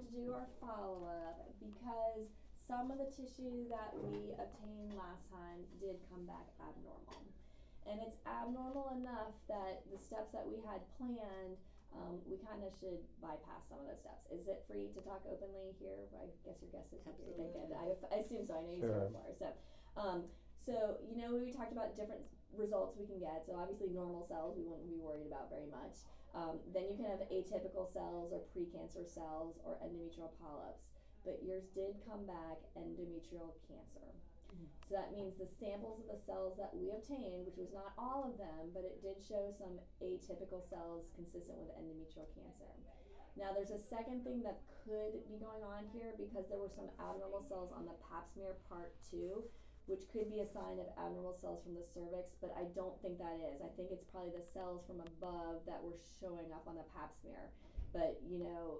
able to do our follow-up because some of the tissue that we obtained last time did come back abnormal. And it's abnormal enough that the steps that we had planned, we kind of should bypass some of those steps. Is it free to talk openly here? I guess your guess is absolutely. I assume so. I know you've seen it before. So, we talked about different results we can get. So obviously normal cells we wouldn't be worried about very much. Then you can have atypical cells or precancer cells or endometrial polyps. But yours did come back endometrial cancer. So that means the samples of the cells that we obtained, which was not all of them, but it did show some atypical cells consistent with endometrial cancer. Now there's a second thing that could be going on here because there were some abnormal cells on the pap smear part 2, which could be a sign of abnormal cells from the cervix, but I don't think that is. I think it's probably the cells from above that were showing up on the pap smear. But it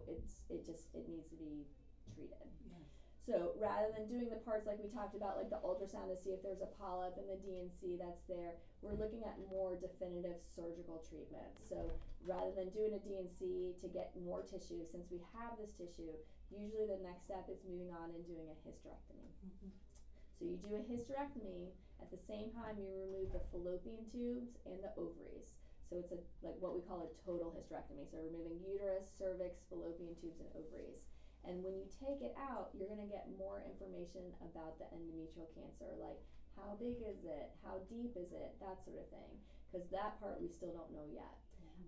needs to be treated. Yes. So rather than doing the parts like we talked about, like the ultrasound to see if there's a polyp and the DNC that's there, we're looking at more definitive surgical treatment. So rather than doing a DNC to get more tissue, since we have this tissue, usually the next step is moving on and doing a hysterectomy. Mm-hmm. So you do a hysterectomy, at the same time you remove the fallopian tubes and the ovaries. So it's like what we call a total hysterectomy. So removing uterus, cervix, fallopian tubes, and ovaries. And when you take it out, you're going to get more information about the endometrial cancer, like how big is it, how deep is it, that sort of thing, because that part we still don't know yet.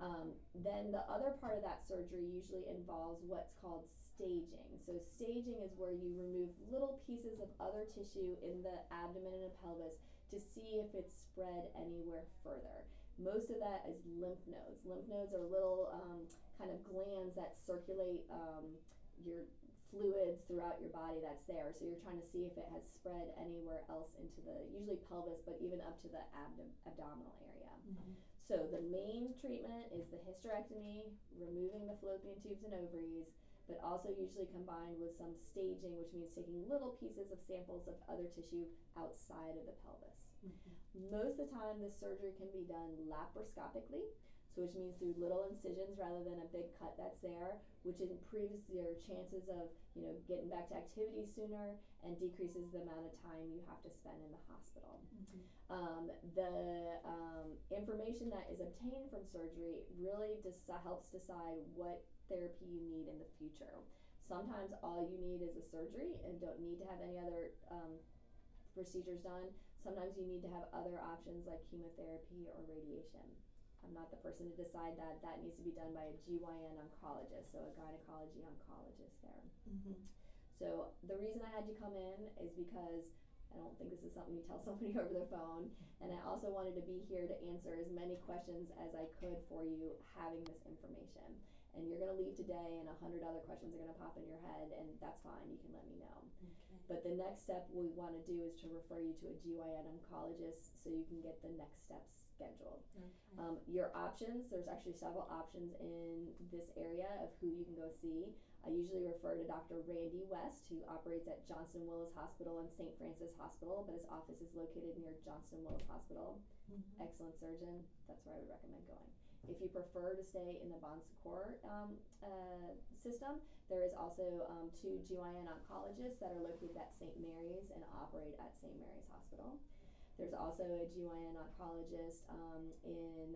Then the other part of that surgery usually involves what's called staging. So staging is where you remove little pieces of other tissue in the abdomen and the pelvis to see if it's spread anywhere further. Most of that is lymph nodes. Lymph nodes are little kind of glands that circulate your fluids throughout your body that's there. So you're trying to see if it has spread anywhere else into the, usually pelvis, but even up to the abdominal area. Mm-hmm. So the main treatment is the hysterectomy, removing the fallopian tubes and ovaries, but also usually combined with some staging, which means taking little pieces of samples of other tissue outside of the pelvis. Mm-hmm. Most of the time, this surgery can be done laparoscopically, so which means through little incisions rather than a big cut that's there, which improves your chances of getting back to activity sooner and decreases the amount of time you have to spend in the hospital. Mm-hmm. The information that is obtained from surgery really helps decide what therapy you need in the future. Sometimes all you need is a surgery and don't need to have any other procedures done. Sometimes you need to have other options like chemotherapy or radiation. I'm not the person to decide that. That needs to be done by a GYN oncologist, so a gynecology oncologist there. Mm-hmm. So the reason I had you come in is because I don't think this is something you tell somebody over the phone, and I also wanted to be here to answer as many questions as I could for you having this information. And you're going to leave today and 100 other questions are going to pop in your head, and that's fine, you can let me know. Okay. But the next step we want to do is to refer you to a GYN oncologist so you can get the next steps scheduled. Okay. Your options, there's actually several options in this area of who you can go see. I usually refer to Dr. Randy West, who operates at Johnston Willis Hospital and St. Francis Hospital, but his office is located near Johnston Willis Hospital. Mm-hmm. Excellent surgeon. That's where I would recommend going. If you prefer to stay in the Bon Secours system, there is also 2 GYN oncologists that are located at St. Mary's and operate at St. Mary's Hospital. There's also a GYN oncologist in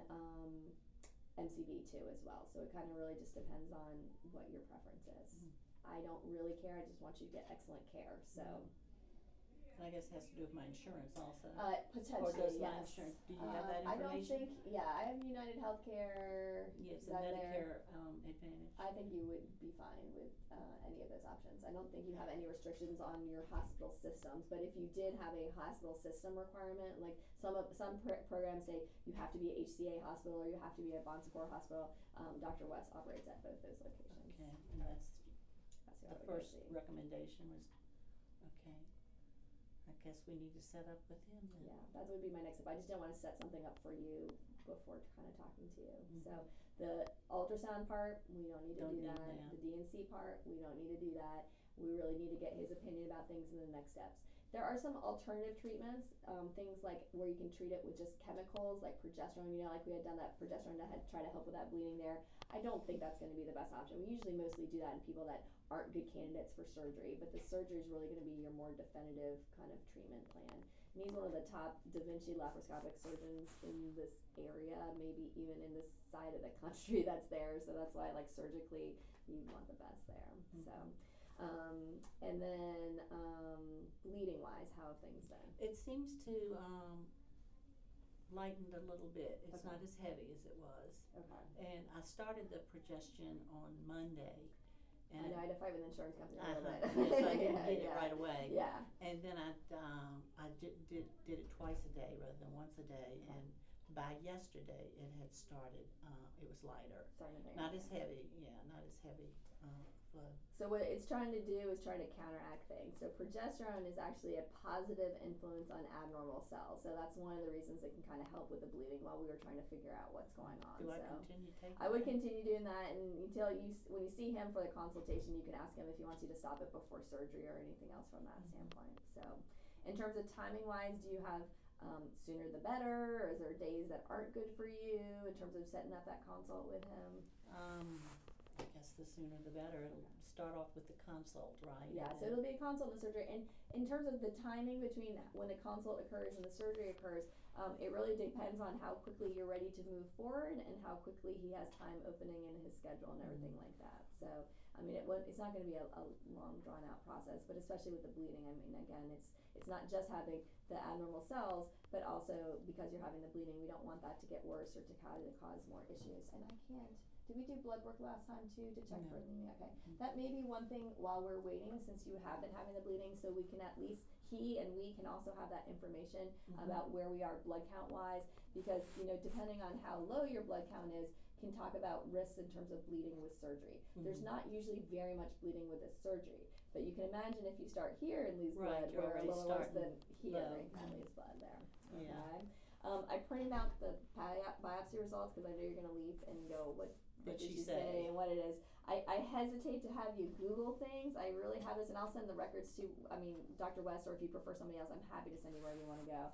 MCV too as well. So it kind of really just depends on what your preference is. Mm-hmm. I don't really care. I just want you to get excellent care. So. I guess it has to do with my insurance also. Potentially, or does my yes. insurance? Do you have that information? I don't think. Yeah, I have United Healthcare. Yes, a Medicare Advantage. I think you would be fine with any of those options. I don't think you have any restrictions on your hospital systems. But if you did have a hospital system requirement, like some programs say you have to be a HCA hospital or you have to be a Bon Secours hospital, Dr. West operates at both those locations. Okay, and that's the first recommendation was okay. I guess we need to set up with him then. Yeah, that would be my next step. I just didn't want to set something up for you before kind of talking to you. Mm-hmm. So the ultrasound part, we don't need to do that. The DNC part, we don't need to do that. We really need to get his opinion about things in the next steps. There are some alternative treatments, things like where you can treat it with just chemicals like progesterone. Like we had done that progesterone to try to help with that bleeding there. I don't think that's going to be the best option. We usually mostly do that in people that aren't good candidates for surgery, but the surgery is really going to be your more definitive kind of treatment plan. And he's one of the top Da Vinci laparoscopic surgeons in this area, maybe even in this side of the country that's there. So that's why, like, surgically, you want the best there. So. And then bleeding wise, how have things been? It seems to lightened a little bit. It's Okay. not as heavy as it was. Okay. And I started the progestion on Monday. I And know I had to fight with the insurance company a little bit. Yes, I didn't get it Yeah. right away. Yeah. And then I did it twice a day rather than once a day. And by yesterday, it had started. It was lighter, Starting to not as heavy. Yeah, not as heavy. Flow. So what it's trying to do is trying to counteract things. So progesterone is actually a positive influence on abnormal cells. So that's one of the reasons it can kind of help with the bleeding while we were trying to figure out what's going on. Do I so continue taking? I would continue doing that, and until when you see him for the consultation, you can ask him if he wants you to stop it before surgery or anything else from that standpoint. So, in terms of timing wise, do you have sooner the better, or is there days that aren't good for you in terms of setting up that consult with him? I guess the sooner the better. It'll start off with the consult, right? Yeah, so it'll be a consult and the surgery. And in terms of the timing between when the consult occurs and the surgery occurs, it really depends on how quickly you're ready to move forward and how quickly he has time opening in his schedule and everything like that. So, I mean, it's not going to be a long, drawn-out process, but especially with the bleeding, I mean, again, it's not just having the abnormal cells, but also because you're having the bleeding, we don't want that to get worse or to cause more issues. And I can't. Did we do blood work last time too to check for anemia? Okay. That may be one thing while we're waiting, since you have been having the bleeding, so we can at least, he and we can also have that information about where we are blood count wise, because, depending on how low your blood count is, can talk about risks in terms of bleeding with surgery. There's not usually very much bleeding with this surgery, but you can imagine if you start here and lose blood, we're a little worse than here and kind of lose blood there. Okay. Yeah. I printed out the biopsy results because I know you're going to leave and go, what did she say and what it is. I hesitate to have you Google things. I really have this, and I'll send the records to, Dr. West, or if you prefer somebody else, I'm happy to send you wherever you want to go.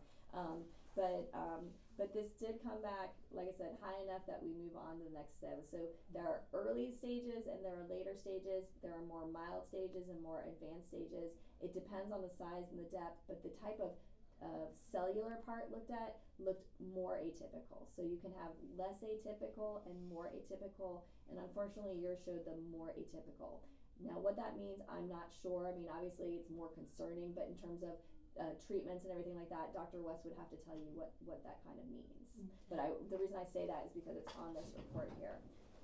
But this did come back, like I said, high enough that we move on to the next step. So there are early stages and there are later stages. There are more mild stages and more advanced stages. It depends on the size and the depth, but the type of cellular part looked more atypical. So you can have less atypical and more atypical, and unfortunately yours showed the more atypical. Now what that means, I'm not sure. I mean, obviously it's more concerning, but in terms of treatments and everything like that, Dr. West would have to tell you what that kind of means. But the reason I say that is because it's on this report here.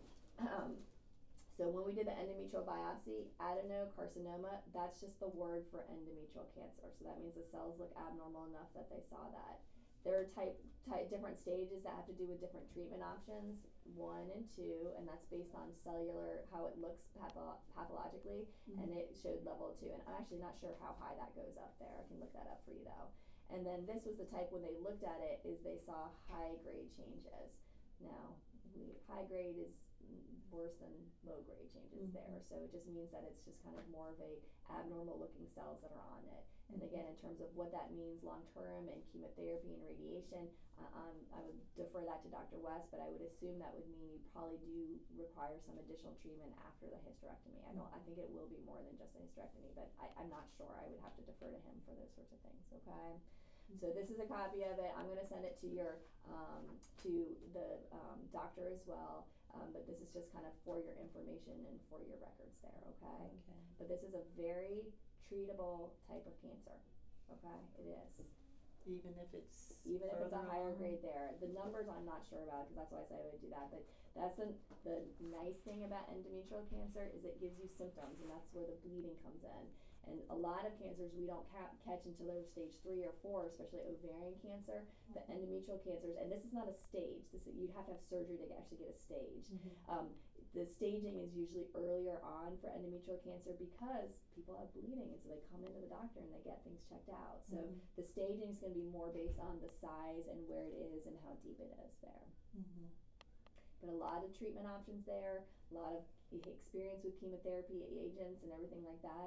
So when we did the endometrial biopsy, adenocarcinoma, that's just the word for endometrial cancer. So that means the cells look abnormal enough that they saw that. There are different stages that have to do with different treatment options, 1 and 2, and that's based on cellular, how it looks pathologically, and it showed level 2. And I'm actually not sure how high that goes up there. I can look that up for you though. And then this was the type, when they looked at it, is they saw high grade changes. Now, high grade is worse than low grade changes there, so it just means that it's just kind of more of a abnormal looking cells that are on it. And again, in terms of what that means long term and chemotherapy and radiation, I would defer that to Dr. West, but I would assume that would mean you probably do require some additional treatment after the hysterectomy. I think it will be more than just a hysterectomy, but I'm not sure. I would have to defer to him for those sorts of things. Okay. So this is a copy of it. I'm going to send it to your to the doctor as well. But this is just kind of for your information and for your records there, okay? But this is a very treatable type of cancer, okay? It is. Even if it's a higher grade there. The numbers I'm not sure about, because that's why I say I would do that. But that's the nice thing about endometrial cancer is it gives you symptoms, and that's where the bleeding comes in. And a lot of cancers we don't catch until they're stage 3 or 4, especially ovarian cancer. The endometrial cancers, and this is not a stage. You'd have to have surgery to actually get a stage. The staging is usually earlier on for endometrial cancer because people have bleeding, and so they come into the doctor and they get things checked out. So the staging is going to be more based on the size and where it is and how deep it is there. But a lot of treatment options there, a lot of experience with chemotherapy agents and everything like that.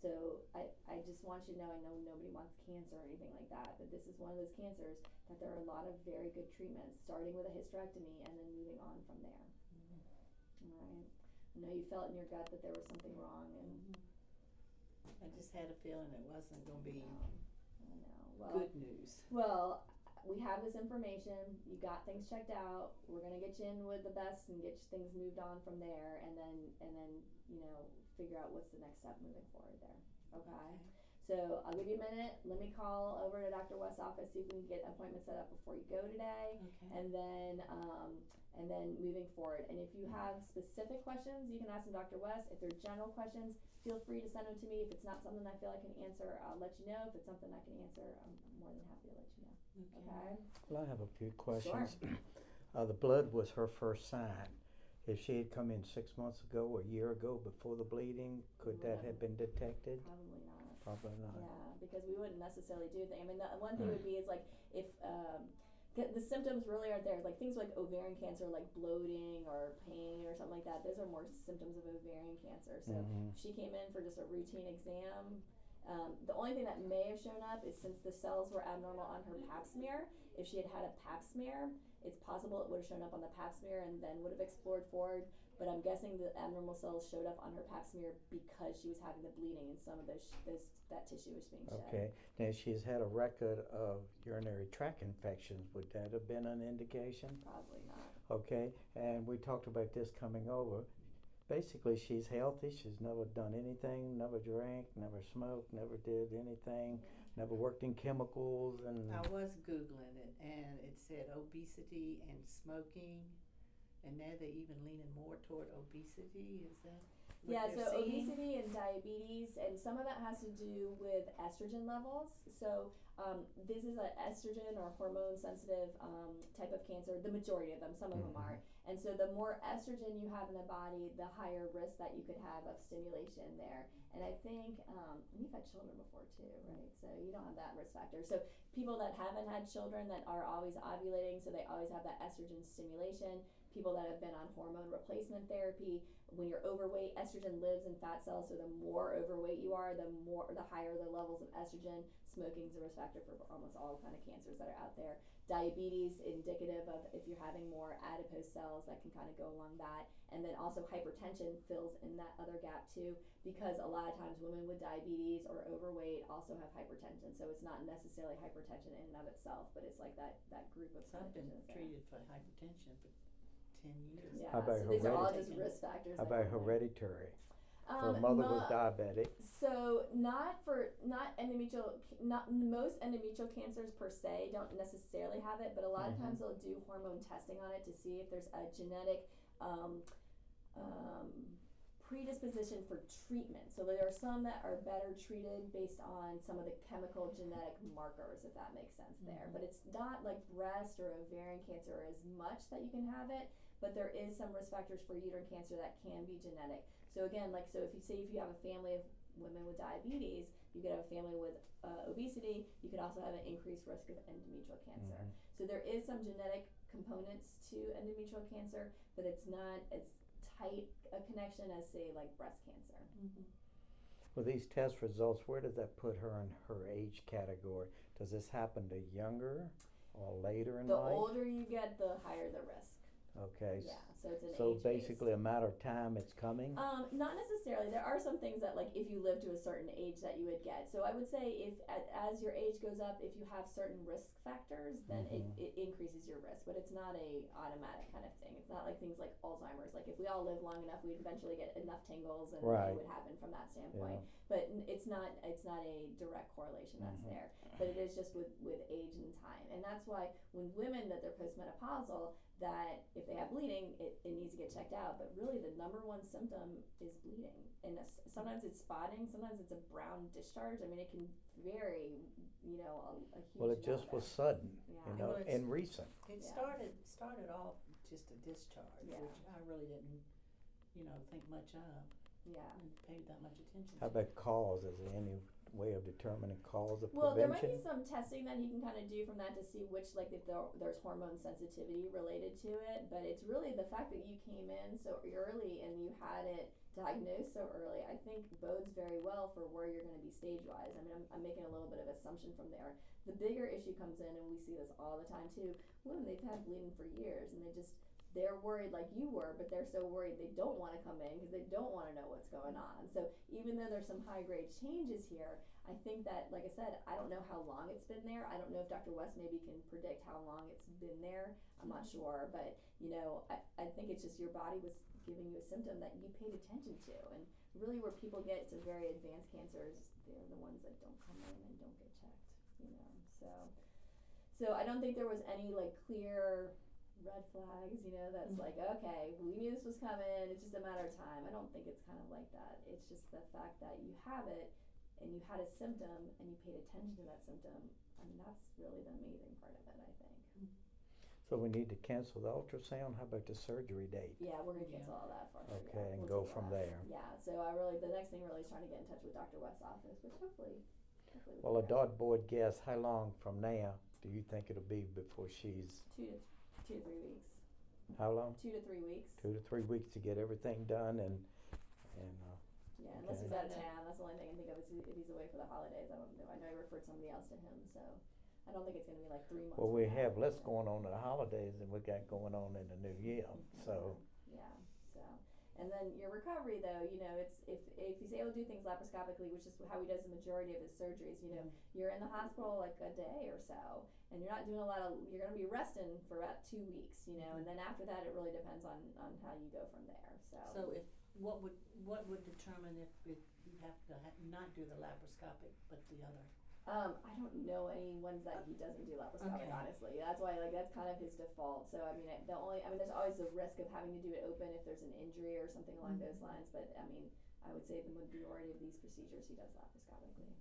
So I just want you to know, I know nobody wants cancer or anything like that, but this is one of those cancers that there are a lot of very good treatments, starting with a hysterectomy and then moving on from there. All right. I know you felt in your gut that there was something wrong, and I just had a feeling it wasn't going to be I know. Well, good news. Well, we have this information. You got things checked out. We're gonna get you in with the best and get things moved on from there, and then figure out what's the next step moving forward there. Okay. So I'll give you a minute. Let me call over to Dr. West's office, see if we can get an appointment set up before you go today, Okay. and then moving forward. And if you have specific questions, you can ask them Dr. West. If they're general questions, feel free to send them to me. If it's not something I feel I can answer, I'll let you know. If it's something I can answer, I'm more than happy to let you know. Okay. Well, I have a few questions. Sure. The blood was her first sign. If she had come in 6 months ago or a year ago before the bleeding, could that have been detected? Probably not. Probably not. Yeah, because we wouldn't necessarily do things. I mean, the one thing would be is like if the symptoms really aren't there, like things like ovarian cancer, like bloating or pain or something like that. Those are more symptoms of ovarian cancer. So if she came in for just a routine exam, the only thing that may have shown up is since the cells were abnormal on her pap smear. If she had had a pap smear, it's possible it would have shown up on the pap smear and then would have explored forward. But I'm guessing the abnormal cells showed up on her pap smear because she was having the bleeding and some of that tissue was being shed. Okay. Now, she's had a record of urinary tract infections. Would that have been an indication? Probably not. Okay. And we talked about this coming over. Basically, she's healthy. She's never done anything, never drank, never smoked, never did anything, never worked in chemicals. And I was Googling it, and it said obesity and smoking, and now they're even leaning more toward obesity. Is that what Yeah, they're so seeing? obesity and diabetes, and some of that has to do with estrogen levels. So this is an estrogen or hormone sensitive type of cancer. The majority of them, some of them are. And so the more estrogen you have in the body, the higher risk that you could have of stimulation there. And I think you've had children before too, right? So you don't have that risk factor. So people that haven't had children that are always ovulating, so they always have that estrogen stimulation. People that have been on hormone replacement therapy, when you're overweight, estrogen lives in fat cells, so the more overweight you are, the higher the levels of estrogen. Smoking is a risk factor for almost all kind of cancers that are out there. Diabetes, indicative of if you're having more adipose cells, that can kind of go along that. And then also hypertension fills in that other gap too, because a lot of times women with diabetes or overweight also have hypertension. So it's not necessarily hypertension in and of itself, but it's like that group of I've been conditions there. treated for hypertension for 10 years. Yeah, How about so these are all heredity? just risk factors. how that about go in. hereditary? Her mother was diabetic. So not most endometrial cancers per se don't necessarily have it, but a lot of times they'll do hormone testing on it to see if there's a genetic predisposition for treatment. So there are some that are better treated based on some of the chemical genetic markers, if that makes sense there. But it's not like breast or ovarian cancer as much that you can have it, but there is some risk factors for uterine cancer that can be genetic. So again, so if you have a family of women with diabetes, you could have a family with obesity, you could also have an increased risk of endometrial cancer. So there is some genetic components to endometrial cancer, but it's not as tight a connection as say like breast cancer. Well, these test results, where does that put her in her age category? Does this happen to younger or later in The life? older you get, the higher the risk. Okay. Yeah, so it's an So age-based. basically a matter of time it's coming? Not necessarily. There are some things that, like, if you live to a certain age that you would get. So I would say if as your age goes up, if you have certain risk factors, then it increases your risk. But it's not a automatic kind of thing. It's not like things like Alzheimer's. Like if we all live long enough, we'd eventually get enough tingles, and Right. it would happen from that standpoint. But it's not a direct correlation that's there. But it is just with age and time, and that's why when women that they're postmenopausal, that if they have bleeding, it needs to get checked out. But really, the number one symptom is bleeding, and sometimes it's spotting, sometimes it's a brown discharge. I mean, it can vary, a huge Well, it amount just there. was sudden, Yeah. you know, Well, and recent. It Yeah. started off just a discharge, Yeah. which I really didn't, think much of Yeah. and paid that much attention How to. about cause? Is there any way of determining cause of Well, there might be prevention? some testing that he can kind of do from that to see which, like, if there's hormone sensitivity related to it. But it's really the fact that you came in so early and you had it diagnosed so early, I think bodes very well for where you're going to be stage wise. I mean, I'm making a little bit of assumption from there. The bigger issue comes in, and we see this all the time too. Women, they've had bleeding for years, and they're worried like you were, but they're so worried they don't want to come in because they don't want to know what's going on. So even though there's some high grade changes here, I think that, like I said, I don't know how long it's been there. I don't know if Dr. West maybe can predict how long it's been there. I'm not sure, but I think it's just your body was giving you a symptom that you paid attention to. And really where people get to very advanced cancers, they're the ones that don't come in and don't get checked, So I don't think there was any like clear red flags, that's like, okay, we knew this was coming, it's just a matter of time. I don't think it's kind of like that. It's just the fact that you have it and you had a symptom and you paid attention to that symptom. I mean, that's really the amazing part of it, I think. So we need to cancel the ultrasound. How about the surgery date? Yeah, we're gonna cancel all that for her. Okay, yeah, and we'll go take from that. there. Yeah, so the next thing really is trying to get in touch with Dr. West's office, which hopefully we Well, a can get. dartboard guess, how long from now do you think it'll be before she's, 2 to 3 weeks. how long? 2 to 3 weeks. 2 to 3 weeks to get everything done and Yeah, unless Okay. he's out of town. That's the only thing I can think of is if he's away for the holidays. I don't know. I know I referred somebody else to him, so I don't think it's gonna be like 3 months. well, we from now. have less going on in the holidays than we got going on in the new year, so. Yeah. So, and then your recovery though, it's if he's able to do things laparoscopically, which is how he does the majority of his surgeries. You're in the hospital like a day or so, and you're not doing a lot of. You're gonna be resting for about 2 weeks, and then after that, it really depends on how you go from there. So if what would determine if you have to not do the laparoscopic but the other? I don't know any ones that he doesn't do laparoscopic, Okay. honestly. That's why, that's kind of his default. So, I mean, there's always the risk of having to do it open if there's an injury or something along those lines. But, I mean, I would say the majority of these procedures he does laparoscopically.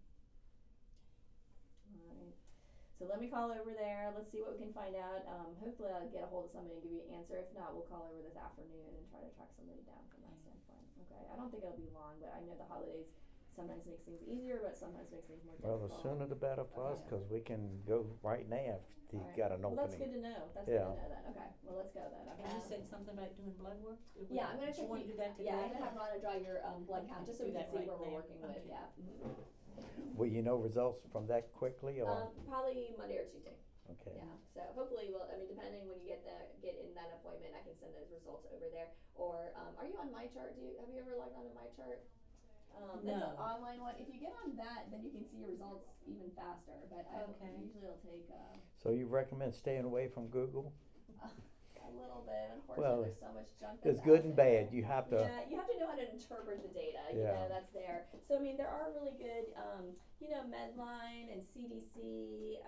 All right. So let me call over there. Let's see what we can find out. Hopefully I'll get a hold of somebody and give you an answer. If not, we'll call over this afternoon and try to track somebody down from that standpoint. Okay. I don't think it'll be long, but I know the holidays sometimes makes things easier, but sometimes makes things more Well, difficult. the sooner the better for us, Okay. because we can go right now if you All right. got an Well, that's opening. good to know. That's Yeah. good to know then. Okay. Well, let's go then. Okay. And you said something about doing blood work? Yeah, I'm gonna Do you check. want to do that today? Yeah, I'm gonna have Rhonda draw your blood count just so we Do can that see right where we're now. working with. Okay. Yeah. Will you know results from that quickly, or? Probably Monday or Tuesday. Okay. Yeah. So hopefully, depending when you get in that appointment, I can send those results over there. Or are you on MyChart? Have you ever logged on to MyChart? It's No. an online one. If you get on that, then you can see your results even faster. But Okay. usually it'll take So you recommend staying away from Google? a little bit. Unfortunately, Well, there's so much junk. There's that's good out and there. bad. You have to. Yeah, you have to know how to interpret the data. Yeah. That's there. So I mean, there are really good, Medline and CDC.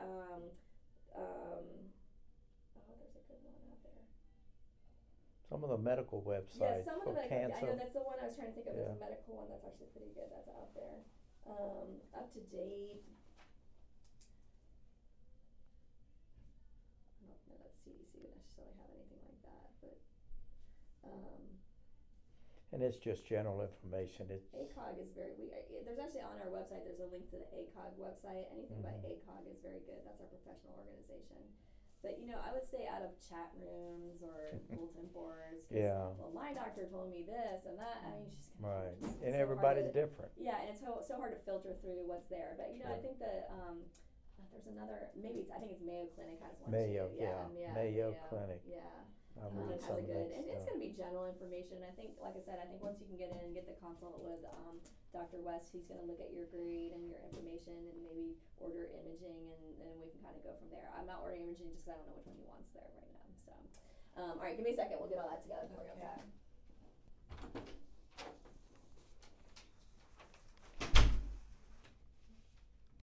There's a good one out there. Some of the medical Yeah, websites some of for the medical. I know cancer. that's the one I was trying to think of. There's Yeah. a medical one that's actually pretty good. That's out there. Up to date. I don't know that CDC would necessarily have anything like that, but And it's just general information. ACOG is there's actually on our website, there's a link to the ACOG website. Anything by ACOG is very good. That's our professional organization. But, I would stay out of chat rooms or bulletin boards. 'Cause, Yeah. well, my doctor told me this and that. I mean, she's just gonna Right. it's And so hard everybody's to- different. Yeah, and it's so hard to filter through what's there. But, I Sure. think that there's another, I think it's Mayo Clinic has one Mayo, too. yeah. Yeah, Mayo Clinic. Yeah. I Has read a some of good, that and it's stuff. going to be general information. I think, like I said, once you can get in and get the consult with Dr. West, he's going to look at your grade and your information and maybe order imaging, and then we can kind of go from there. I'm not ordering imaging just because I don't know which one he wants there right now. So, all right, give me a second. We'll get all that together for you. Okay.